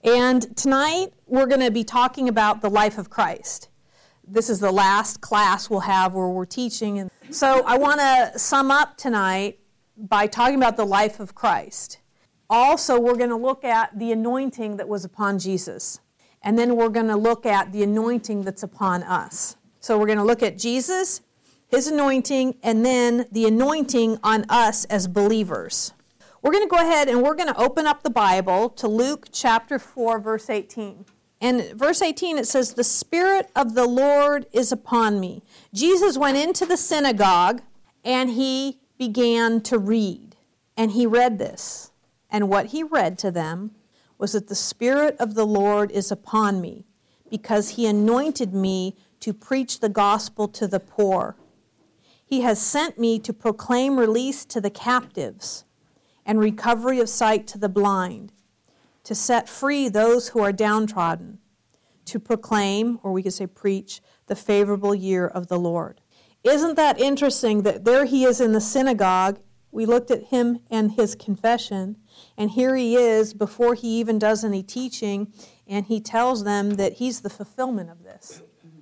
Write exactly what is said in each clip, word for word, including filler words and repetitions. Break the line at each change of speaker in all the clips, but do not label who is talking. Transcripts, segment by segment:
And tonight we're going to be talking about the life of Christ. This is the last class we'll have where we're teaching. And so I want to sum up tonight by talking about the life of Christ. Also, we're going to look at the anointing that was upon Jesus. And then we're going to look at the anointing that's upon us. So we're going to look at Jesus, his anointing, and then the anointing on us as believers. We're going to go ahead and we're going to open up the Bible to Luke chapter four, verse eighteen. And verse eighteen, it says, "The Spirit of the Lord is upon me." Jesus went into the synagogue and he began to read. And he read this. And what he read to them was that the Spirit of the Lord is upon me, because he anointed me to preach the gospel to the poor. He has sent me to proclaim release to the captives and recovery of sight to the blind, to set free those who are downtrodden, to proclaim, or we could say preach, the favorable year of the Lord. Isn't that interesting that there he is in the synagogue? We looked at him and his confession, and here he is before he even does any teaching, and he tells them that he's the fulfillment of this.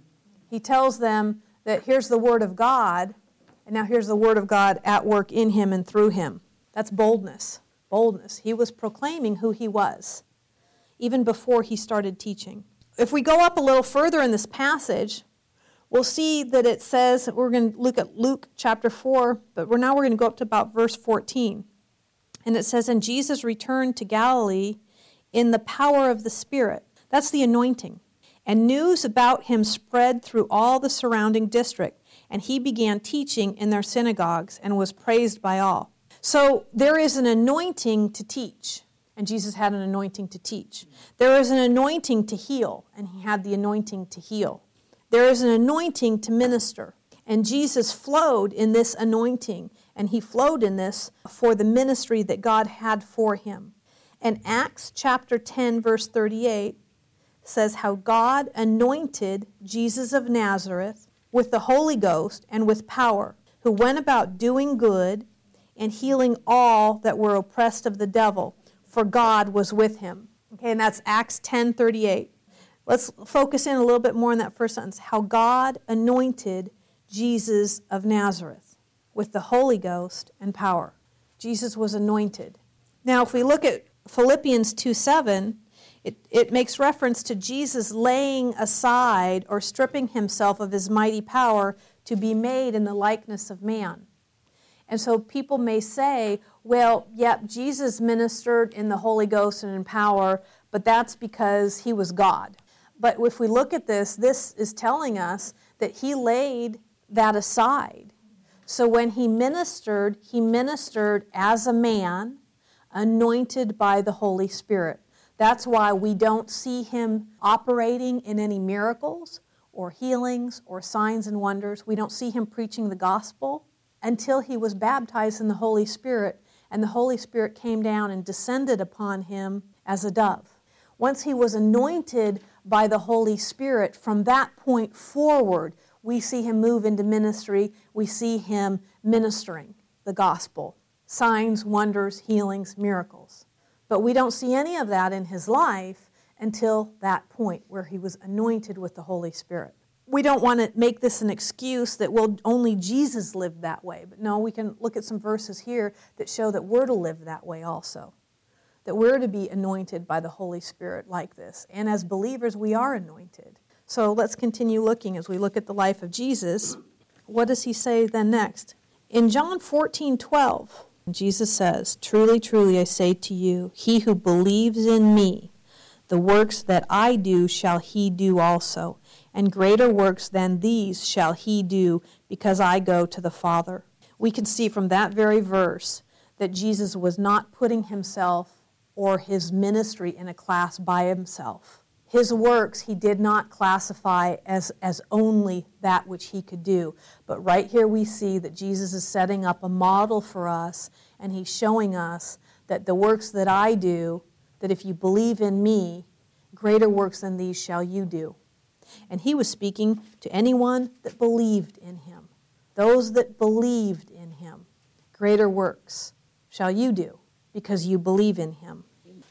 He tells them that here's the Word of God, and now here's the Word of God at work in him and through him. That's boldness. Boldness. He was proclaiming who he was, even before he started teaching. If we go up a little further in this passage, we'll see that it says, we're going to look at Luke chapter four, but we're now we're going to go up to about verse fourteen. And it says, "And Jesus returned to Galilee in the power of the Spirit." That's the anointing. "And news about him spread through all the surrounding district, and he began teaching in their synagogues and was praised by all." So there is an anointing to teach, and Jesus had an anointing to teach. There is an anointing to heal, and he had the anointing to heal. There is an anointing to minister, and Jesus flowed in this anointing, and he flowed in this for the ministry that God had for him. And Acts chapter ten, verse thirty-eight says how God anointed Jesus of Nazareth with the Holy Ghost and with power, who went about doing good and healing all that were oppressed of the devil, for God was with him. Okay, and that's Acts ten thirty-eight. Let's focus in a little bit more on that first sentence. How God anointed Jesus of Nazareth with the Holy Ghost and power. Jesus was anointed. Now, if we look at Philippians two seven, it, it makes reference to Jesus laying aside or stripping himself of his mighty power to be made in the likeness of man. And so people may say, well, yep, Jesus ministered in the Holy Ghost and in power, but that's because he was God. But if we look at this, this is telling us that he laid that aside. So when he ministered, he ministered as a man, anointed by the Holy Spirit. That's why we don't see him operating in any miracles or healings or signs and wonders. We don't see him preaching the gospel until he was baptized in the Holy Spirit, and the Holy Spirit came down and descended upon him as a dove. Once he was anointed by the Holy Spirit, from that point forward, we see him move into ministry. We see him ministering the gospel, signs, wonders, healings, miracles. But we don't see any of that in his life until that point where he was anointed with the Holy Spirit. We don't want to make this an excuse that, well, only Jesus lived that way. But no, we can look at some verses here that show that we're to live that way also. That we're to be anointed by the Holy Spirit like this. And as believers, we are anointed. So let's continue looking as we look at the life of Jesus. What does he say then next? In John fourteen twelve, Jesus says, "Truly, truly, I say to you, he who believes in me, the works that I do shall he do also. And greater works than these shall he do, because I go to the Father." We can see from that very verse that Jesus was not putting himself or his ministry in a class by himself. His works he did not classify as, as only that which he could do. But right here we see that Jesus is setting up a model for us, and he's showing us that the works that I do, that if you believe in me, greater works than these shall you do. And he was speaking to anyone that believed in him. Those that believed in him, greater works shall you do, because you believe in him.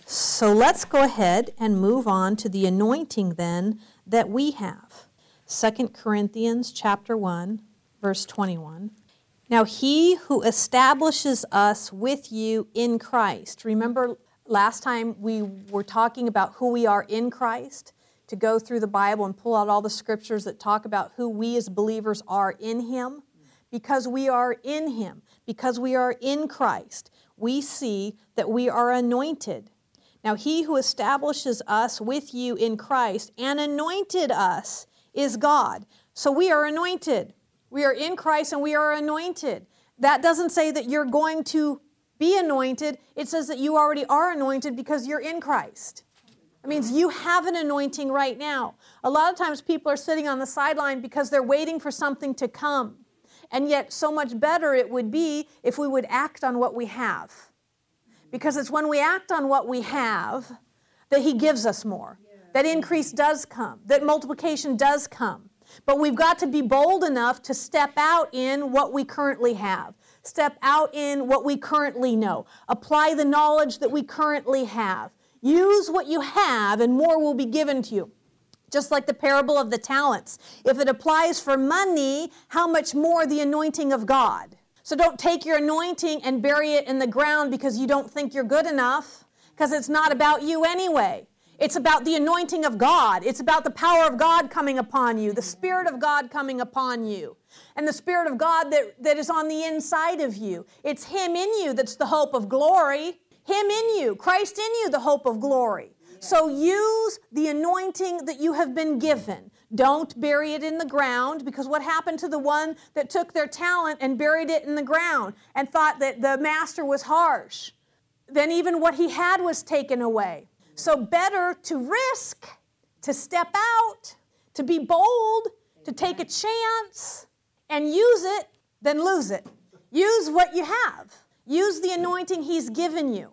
So let's go ahead and move on to the anointing then that we have. Second Corinthians chapter one, verse twenty-one. Now he who establishes us with you in Christ. Remember last time we were talking about who we are in Christ? To go through the Bible and pull out all the scriptures that talk about who we as believers are in Him. Because we are in Him, because we are in Christ, we see that we are anointed. Now he who establishes us with you in Christ and anointed us is God. So we are anointed. We are in Christ and we are anointed. That doesn't say that you're going to be anointed. It says that you already are anointed because you're in Christ. It means you have an anointing right now. A lot of times people are sitting on the sideline because they're waiting for something to come. And yet so much better it would be if we would act on what we have. Because it's when we act on what we have that He gives us more. That increase does come. That multiplication does come. But we've got to be bold enough to step out in what we currently have. Step out in what we currently know. Apply the knowledge that we currently have. Use what you have and more will be given to you. Just like the parable of the talents. If it applies for money, how much more the anointing of God? So don't take your anointing and bury it in the ground because you don't think you're good enough, because it's not about you anyway. It's about the anointing of God. It's about the power of God coming upon you, the Spirit of God coming upon you, and the Spirit of God that, that is on the inside of you. It's Him in you that's the hope of glory. Him in you, Christ in you, the hope of glory. So use the anointing that you have been given. Don't bury it in the ground, because what happened to the one that took their talent and buried it in the ground and thought that the master was harsh? Then even what he had was taken away. So better to risk, to step out, to be bold, to take a chance and use it than lose it. Use what you have. Use the anointing He's given you.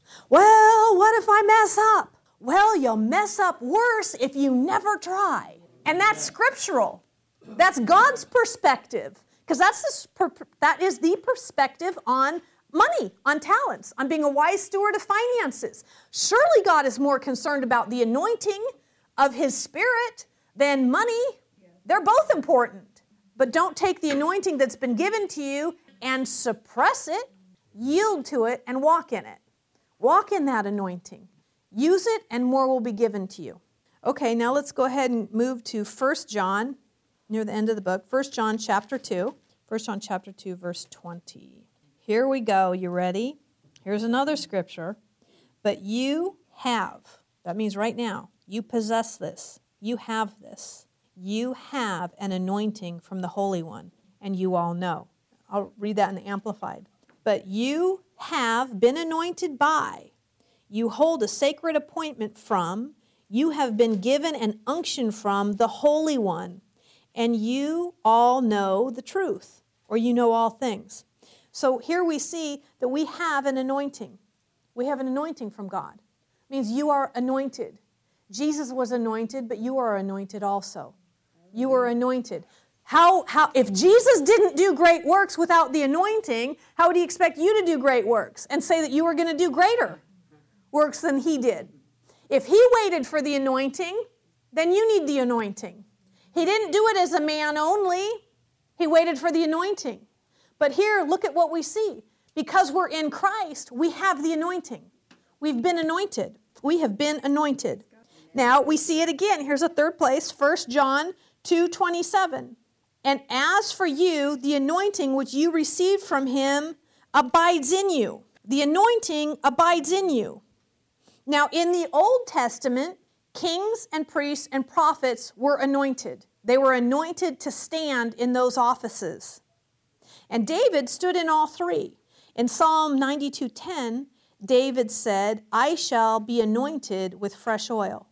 Well, what if I mess up? Well, you'll mess up worse if you never try. And that's scriptural. That's God's perspective. Because that's the, that is the perspective on money, on talents, on being a wise steward of finances. Surely God is more concerned about the anointing of His Spirit than money. They're both important. But don't take the anointing that's been given to you and suppress it. Yield to it and walk in it. Walk in that anointing. Use it and more will be given to you. Okay, now let's go ahead and move to First John, near the end of the book. First John chapter two. First John chapter two, verse twenty. Here we go. You ready? Here's another scripture. But you have, that means right now, you possess this. You have this. You have an anointing from the Holy One, and you all know. I'll read that in the Amplified. But you have been anointed by, you hold a sacred appointment from, you have been given an unction from the Holy One, and you all know the truth, or you know all things. So here we see that we have an anointing. We have an anointing from God. It means you are anointed. Jesus was anointed, but you are anointed also. You are anointed. How, how, if Jesus didn't do great works without the anointing, how would He expect you to do great works and say that you were going to do greater works than He did? If He waited for the anointing, then you need the anointing. He didn't do it as a man only. He waited for the anointing. But here, look at what we see. Because we're in Christ, we have the anointing. We've been anointed. We have been anointed. Now, we see it again. Here's a third place, First John two twenty-seven. And as for you, the anointing which you received from Him abides in you. The anointing abides in you. Now, in the Old Testament, kings and priests and prophets were anointed. They were anointed to stand in those offices. And David stood in all three. In Psalm ninety-two ten, David said, I shall be anointed with fresh oil.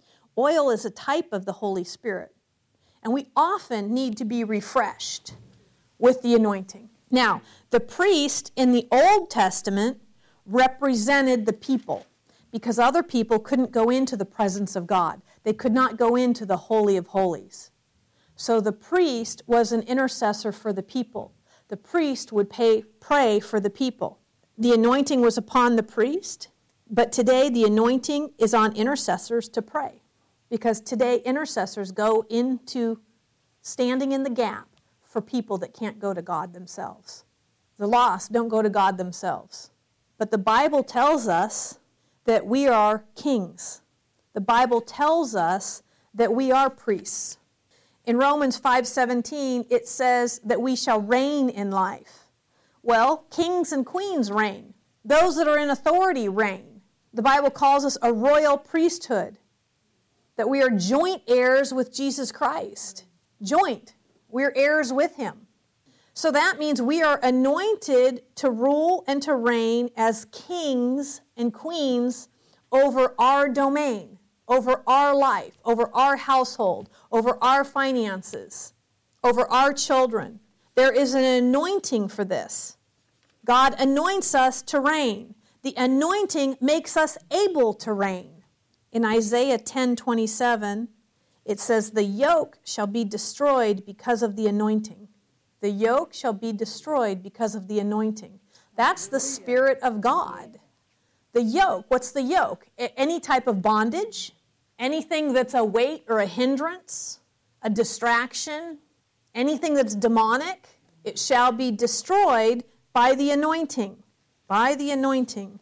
Oil is a type of the Holy Spirit. And we often need to be refreshed with the anointing. Now, the priest in the Old Testament represented the people because other people couldn't go into the presence of God. They could not go into the Holy of Holies. So the priest was an intercessor for the people. The priest would pay, pray for the people. The anointing was upon the priest. But today the anointing is on intercessors to pray, because today intercessors go into standing in the gap for people that can't go to God themselves. The lost don't go to God themselves. But the Bible tells us that we are kings. The Bible tells us that we are priests. In Romans five seventeen, it says that we shall reign in life. Well, kings and queens reign. Those that are in authority reign. The Bible calls us a royal priesthood, that we are joint heirs with Jesus Christ. Joint. We're heirs with him. So that means we are anointed to rule and to reign as kings and queens over our domain, over our life, over our household, over our finances, over our children. There is an anointing for this. God anoints us to reign. The anointing makes us able to reign. In Isaiah ten twenty-seven, it says, "The yoke shall be destroyed because of the anointing." The yoke shall be destroyed because of the anointing. That's the Spirit of God. The yoke, what's the yoke? Any type of bondage, anything that's a weight or a hindrance, a distraction, anything that's demonic, it shall be destroyed by the anointing. By the anointing.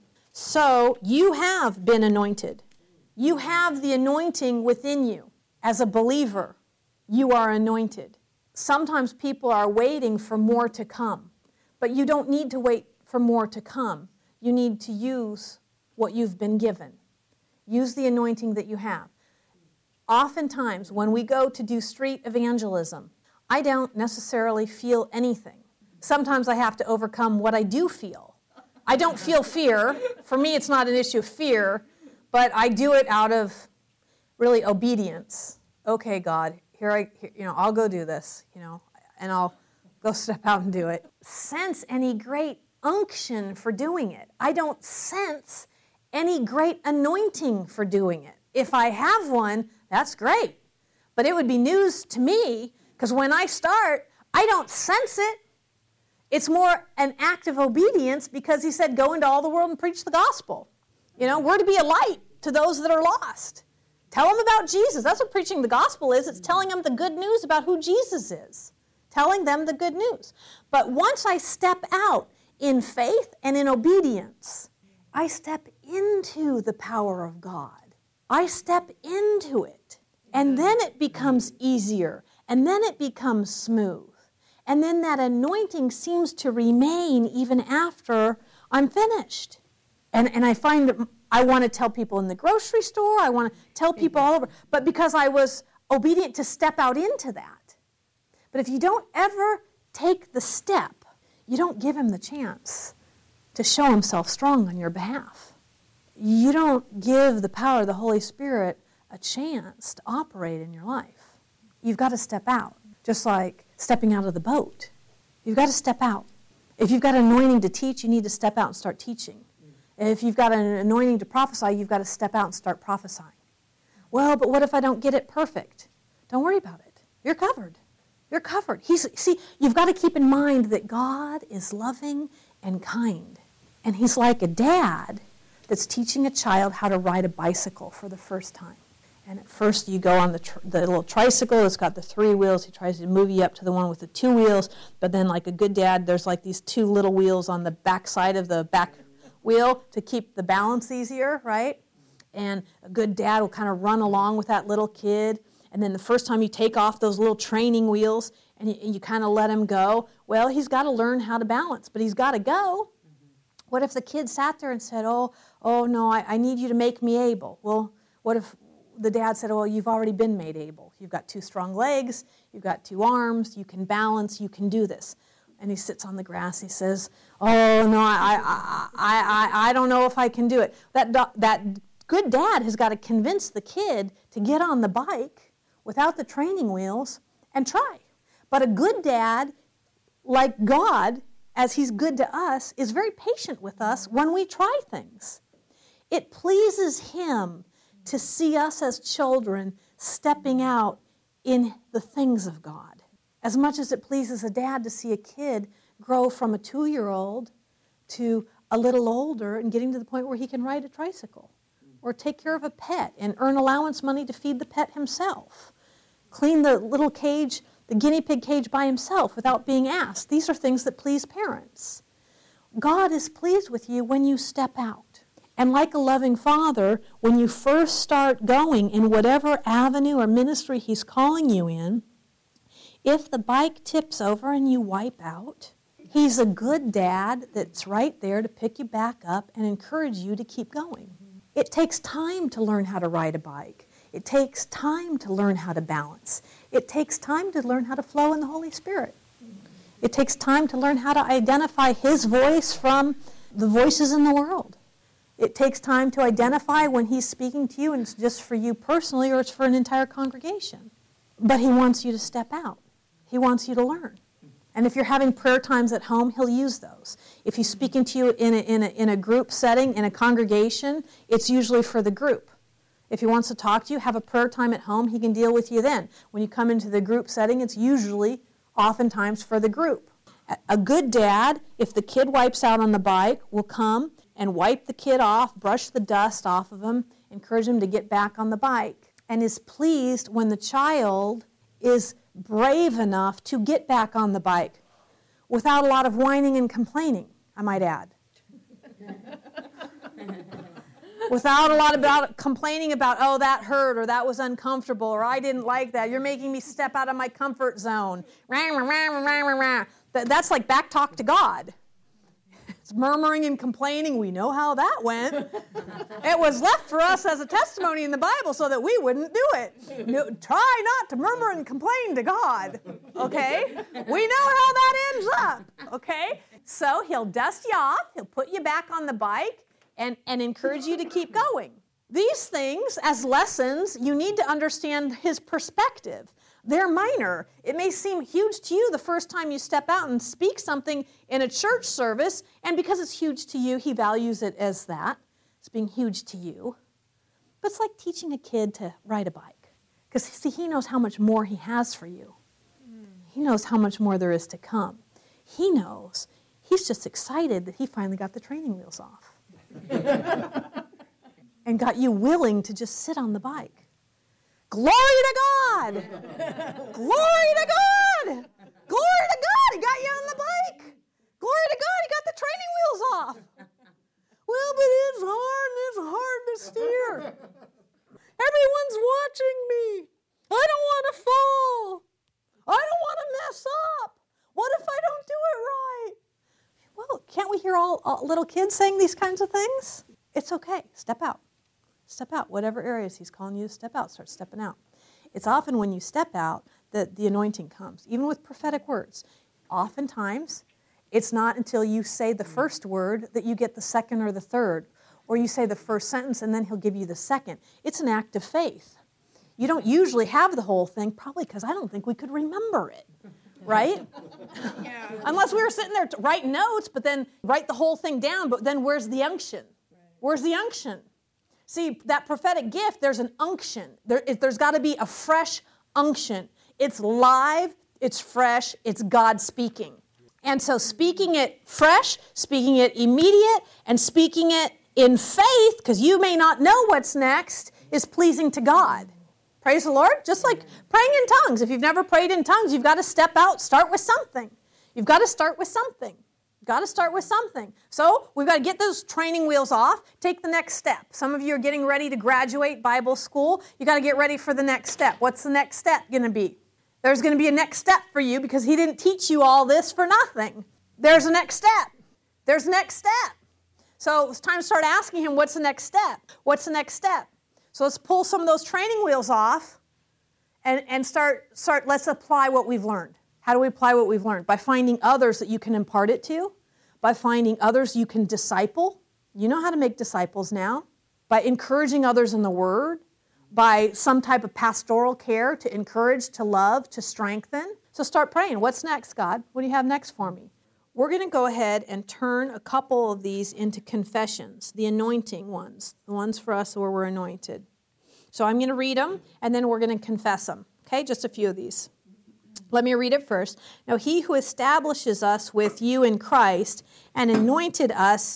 So you have been anointed. You have the anointing within you. As a believer, you are anointed. Sometimes people are waiting for more to come, but you don't need to wait for more to come. You need to use what you've been given. Use the anointing that you have. Oftentimes, when we go to do street evangelism, I don't necessarily feel anything. Sometimes I have to overcome what I do feel. I don't feel fear. For me, it's not an issue of fear, but I do it out of really obedience. Okay, God, here I, here, you know, I'll go do this, you know, and I'll go step out and do it. Sense any great unction for doing it. I don't sense any great anointing for doing it. If I have one, that's great. But it would be news to me, because when I start, I don't sense it. It's more an act of obedience, because he said, go into all the world and preach the gospel. You know, we're to be a light to those that are lost. Tell them about Jesus. That's what preaching the gospel is. It's telling them the good news about who Jesus is. Telling them the good news. But once I step out in faith and in obedience, I step into the power of God. I step into it. And then it becomes easier. And then it becomes smooth. And then that anointing seems to remain even after I'm finished. And, and I find that I want to tell people in the grocery store, I want to tell people all over, but because I was obedient to step out into that. But if you don't ever take the step, you don't give him the chance to show himself strong on your behalf. You don't give the power of the Holy Spirit a chance to operate in your life. You've got to step out, just like stepping out of the boat. You've got to step out. If you've got an anointing to teach, you need to step out and start teaching. If you've got an anointing to prophesy, you've got to step out and start prophesying. Well, but what if I don't get it perfect? Don't worry about it. You're covered. You're covered. He's, see, you've got to keep in mind that God is loving and kind. And he's like a dad that's teaching a child how to ride a bicycle for the first time. And at first you go on the, tr- the little tricycle, it's got the three wheels. He tries to move you up to the one with the two wheels. But then like a good dad, there's like these two little wheels on the back side of the back wheel to keep the balance easier, right? And a good dad will kind of run along with that little kid. And then the first time you take off those little training wheels and you, and you kind of let him go, well, he's got to learn how to balance, but he's got to go. What if the kid sat there and said, oh, oh no, I, I need you to make me able? Well, what if the dad said, oh, you've already been made able. You've got two strong legs, you've got two arms, you can balance, you can do this. And he sits on the grass, he says, oh, no, I I, I, I, I don't know if I can do it. That, that good dad has got to convince the kid to get on the bike without the training wheels and try. But a good dad, like God, as he's good to us, is very patient with us when we try things. It pleases him to see us as children stepping out in the things of God. As much as it pleases a dad to see a kid grow from a two-year-old to a little older and getting to the point where he can ride a tricycle or take care of a pet and earn allowance money to feed the pet himself, clean the little cage, the guinea pig cage by himself without being asked. These are things that please parents. God is pleased with you when you step out. And like a loving father, when you first start going in whatever avenue or ministry he's calling you in, if the bike tips over and you wipe out, he's a good dad that's right there to pick you back up and encourage you to keep going. It takes time to learn how to ride a bike. It takes time to learn how to balance. It takes time to learn how to flow in the Holy Spirit. It takes time to learn how to identify his voice from the voices in the world. It takes time to identify when he's speaking to you and it's just for you personally or it's for an entire congregation. But he wants you to step out. He wants you to learn. And if you're having prayer times at home, he'll use those. If he's speaking to you in a, in a, in a group setting, in a congregation, it's usually for the group. If he wants to talk to you, have a prayer time at home, he can deal with you then. When you come into the group setting, it's usually, oftentimes, for the group. A good dad, if the kid wipes out on the bike, will come and wipe the kid off, brush the dust off of him, encourage him to get back on the bike, and is pleased when the child is brave enough to get back on the bike without a lot of whining and complaining, I might add. Without a lot about complaining about, oh, that hurt, or that was uncomfortable, or I didn't like that. You're making me step out of my comfort zone. That's like back talk to God. It's murmuring and complaining. We know how that went. It was left for us as a testimony in the Bible so that we wouldn't do it. No, try not to murmur and complain to God, okay? We know how that ends up, okay? So he'll dust you off. He'll put you back on the bike. And, and encourage you to keep going. These things, as lessons, you need to understand his perspective. They're minor. It may seem huge to you the first time you step out and speak something in a church service, and because it's huge to you, he values it as that. It's being huge to you. But it's like teaching a kid to ride a bike. Because, see, he knows how much more he has for you. He knows how much more there is to come. He knows. He's just excited that he finally got the training wheels off. And got you willing to just sit on the bike. Glory to God! Glory to God! Glory to God! He got you on the bike. Glory to God! He got the training wheels off. Well, but it's hard. It's hard to steer. Everyone's watching me. I don't want to fall. I don't want to mess up. What if I don't do it right? Well, can't we hear all, all little kids saying these kinds of things? It's okay. Step out. Step out. Whatever areas he's calling you to step out, start stepping out. It's often when you step out that the anointing comes, even with prophetic words. Oftentimes, it's not until you say the first word that you get the second or the third, or you say the first sentence and then he'll give you the second. It's an act of faith. You don't usually have the whole thing, probably because I don't think we could remember it. Right? Yeah. Unless we were sitting there to write notes, but then write the whole thing down, but then where's the unction? Where's the unction? See, that prophetic gift, there's an unction. There, it, there's got to be a fresh unction. It's live, it's fresh, it's God speaking. And so speaking it fresh, speaking it immediate, and speaking it in faith, because you may not know what's next, is pleasing to God. Praise the Lord. Just like praying in tongues. If you've never prayed in tongues, you've got to step out, start with something. You've got to start with something. You've got to start with something. So we've got to get those training wheels off, take the next step. Some of you are getting ready to graduate Bible school. You've got to get ready for the next step. What's the next step going to be? There's going to be a next step for you because he didn't teach you all this for nothing. There's a next step. There's a next step. So it's time to start asking him, what's the next step? What's the next step? So let's pull some of those training wheels off and, and start, start, let's apply what we've learned. How do we apply what we've learned? By finding others that you can impart it to, by finding others you can disciple. You know how to make disciples now. By encouraging others in the Word, by some type of pastoral care to encourage, to love, to strengthen. So start praying. What's next, God? What do you have next for me? We're going to go ahead and turn a couple of these into confessions, the anointing ones, the ones for us where we're anointed. So I'm going to read them, and then we're going to confess them. Okay, just a few of these. Let me read it first. Now, he who establishes us with you in Christ and anointed us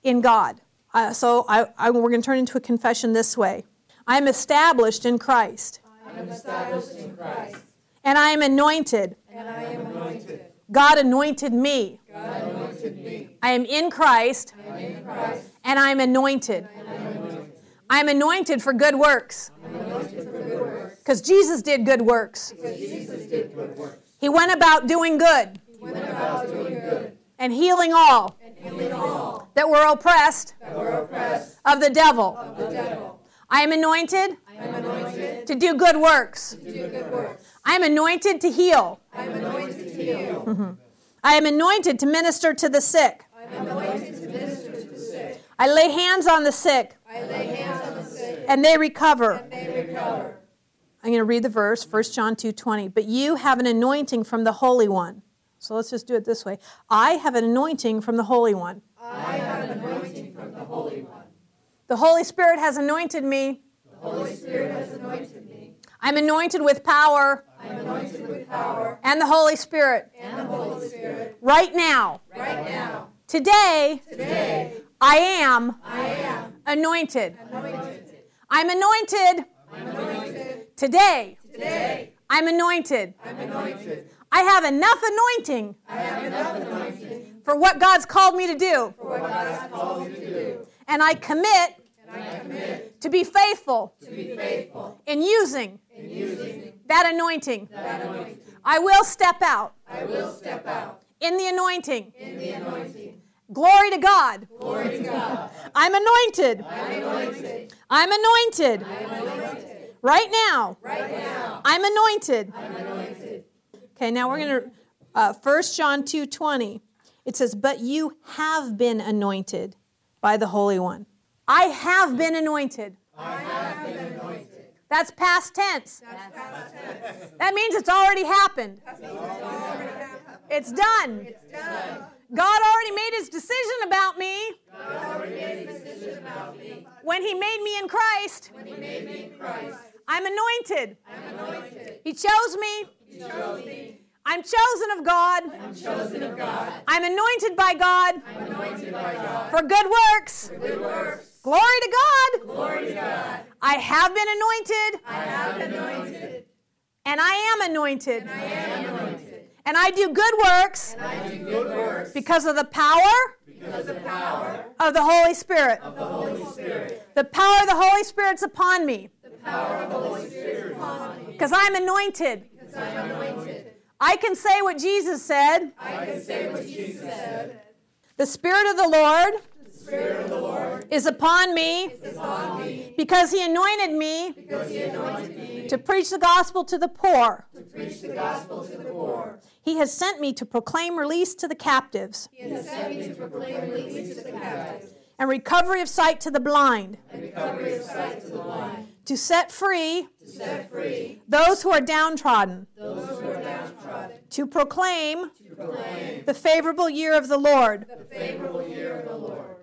in God. Uh, so I, I, we're going to turn into a confession this way. I am established in Christ.
I am established in Christ.
And I am anointed.
And I am anointed.
God anointed me.
God anointed me.
I am in Christ.
I am in Christ.
And I am anointed.
And I am anointed.
I am anointed for good works.
I'm anointed for good works.
Because Jesus did good works.
Because Jesus did good works.
He went about doing good.
He went about doing good.
And healing all
And healing all
that were oppressed
that were oppressed
of the devil.
of the devil.
I am anointed
I am anointed
to do good works.
to do good works.
I am anointed to heal.
I am anointed to heal.
I am anointed to minister to the sick.
I am anointed to minister to the sick.
I lay hands on the sick,
I lay hands on the sick.
and they recover.
And they recover.
I'm going to read the verse, First John two twenty. But you have an anointing from the Holy One. So let's just do it this way. I have an anointing from the Holy One.
I have an anointing from the Holy One.
The Holy Spirit has anointed me.
The Holy Spirit has anointed me.
I'm anointed with power
I am anointed with power
and the Holy Spirit
and the Holy Spirit
right now.
right now.
Today,
Today,
I am
I am
anointed.
anointed.
I'm anointed
I'm anointed.
today.
Today,
I'm anointed.
I'm anointed.
I have enough anointing
I have enough anointing
for what God's called me to do.
for what God has called me to do.
And I commit
And I commit
to be faithful
to be faithful
in using
in using
that anointing.
that anointing.
I will step out
I will step out
in the anointing.
in the anointing.
Glory to God.
Glory to God.
I'm anointed.
I'm anointed.
I'm anointed.
I'm anointed.
Right now,
Right now,
I'm anointed.
I'm anointed.
Okay, now we're going to, uh, First John two twenty. It says, but you have been anointed by the Holy One. I have been anointed.
I have been anointed.
That's past tense.
That's past tense.
That means it's already happened.
That means it's already happened.
It's done.
It's done.
God already made his decision about me
God already made a decision about me.
when he made me in Christ.
When he made me in Christ,
I'm anointed.
I'm anointed.
He chose me.
He chose me.
I'm chosen of God.
I'm chosen of God.
I'm anointed by God
I'm anointed by God.
for good works.
Good works.
Glory to God.
Glory to God.
I have been anointed,
I have been anointed.
and I am anointed.
I am anointed.
And I do good works
And I do good works
because of the power
because of the power
of the Holy Spirit.
of the Holy Spirit.
The power of the Holy Spirit's upon me
The power of the Holy Spirit is upon me.
because I'm anointed.
Because I am anointed.
I can say what Jesus said.
I can say what Jesus said.
The Spirit of the Lord
The Spirit of the Lord
is upon me
is on me
because he anointed me
because he anointed me
to preach the gospel to the poor.
to preach the gospel to the poor.
He has sent me to proclaim release to the captives
He has sent me to proclaim release to the captives
and recovery of sight to the blind,
and recovery of sight to the blind,
to set free
to set free
those who are downtrodden,
those who are downtrodden,
to proclaim
to proclaim
the favorable year of the Lord.
the favorable year of the Lord.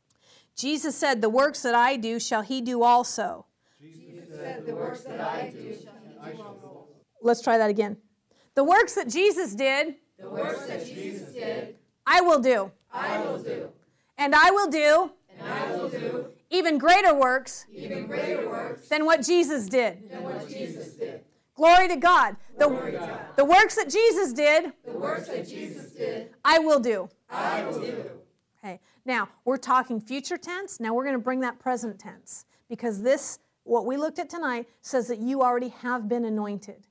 Jesus said, the works that I do shall he do also.
Jesus said, the works that I do shall he do also.
Let's try that again. The works that Jesus did,
The works that Jesus did,
I will do.
I will do.
And I will do
And I will do
even greater works
even greater works
than what Jesus did.
than what Jesus did.
Glory to God. The,
Glory to God.
the works that Jesus did,
The works that Jesus did,
I will do.
I will do.
Okay. Now, we're talking future tense. Now we're going to bring that present tense because this, what we looked at tonight, says that you already have been anointed.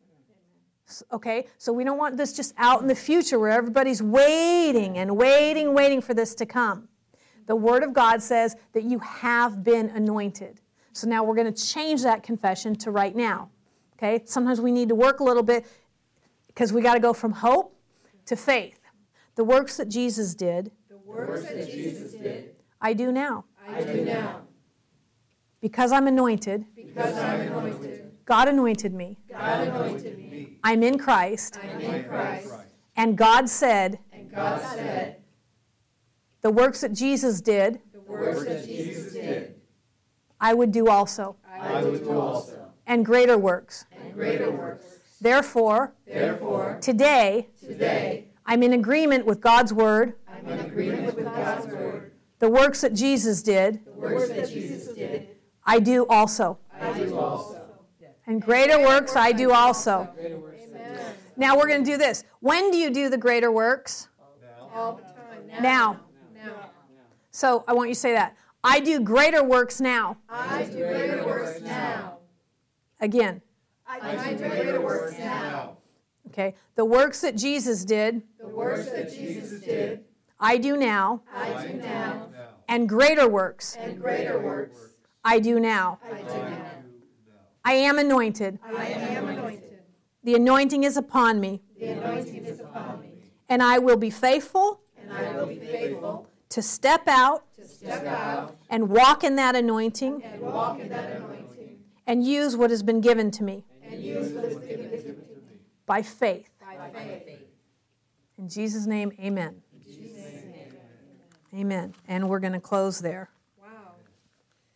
Okay? So we don't want this just out in the future where everybody's waiting and waiting, waiting for this to come. The Word of God says that you have been anointed. So now we're going to change that confession to right now. Okay? Sometimes we need to work a little bit because we got to go from hope to faith. The works that Jesus did,
The works that Jesus did,
I do now.
I do now.
Because I'm anointed,
Because I'm anointed.
God anointed me.
God anointed me.
I'm in Christ.
I'm in Christ.
And God said,
And God said,
the works that Jesus did,
the works that Jesus did,
I would do also,
I would do also.
and greater works.
And greater works.
Therefore,
Therefore,
today,
today,
I'm in agreement with God's Word,
I'm in agreement with God's word,
The works that Jesus did,
the works that Jesus did,
I do also.
I do also.
And greater works I do also.
Amen.
Now we're going to do this. When do you do the greater works?
All the time. Now.
Now.
Now.
So I want you to say that. I do greater works now.
I do greater works now.
Again.
I do greater works now.
Okay. The works that Jesus did,
The works that Jesus did,
I do now.
I do now.
And greater works
And greater works,
I do now.
I do now.
I am anointed.
I am anointed.
The anointing is upon me.
The anointing is upon me.
And I will be faithful
And I will be faithful
to step out
to step out
and walk in that anointing
and walk in that anointing
and use what has been given to me
and use what is given to me
by faith.
by faith.
In Jesus' name, amen. Amen. And we're going to close there.